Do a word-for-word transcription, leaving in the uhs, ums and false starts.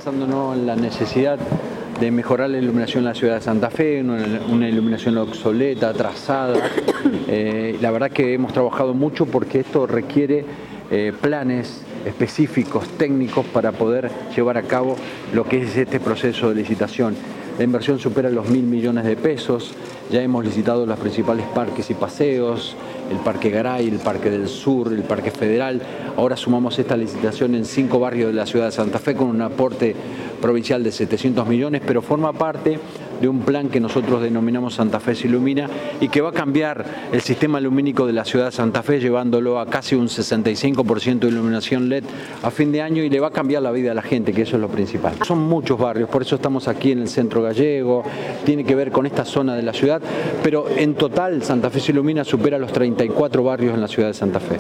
basándonos en la necesidad de mejorar la iluminación en la ciudad de Santa Fe, una, una iluminación obsoleta, atrasada. Eh, la verdad que hemos trabajado mucho porque esto requiere eh, planes específicos, técnicos, para poder llevar a cabo lo que es este proceso de licitación. La inversión supera los mil millones de pesos, ya hemos licitado los principales parques y paseos, el Parque Garay, el Parque del Sur, el Parque Federal. Ahora sumamos esta licitación en cinco barrios de la ciudad de Santa Fe con un aporte provincial de setecientos millones, pero forma parte de un plan que nosotros denominamos Santa Fe se ilumina y que va a cambiar el sistema lumínico de la ciudad de Santa Fe, llevándolo a casi un sesenta y cinco por ciento de iluminación L E D a fin de año, y le va a cambiar la vida a la gente, que eso es lo principal. Son muchos barrios, por eso estamos aquí en el Centro Gallego, tiene que ver con esta zona de la ciudad, pero en total Santa Fe se ilumina supera los treinta y cuatro barrios en la ciudad de Santa Fe.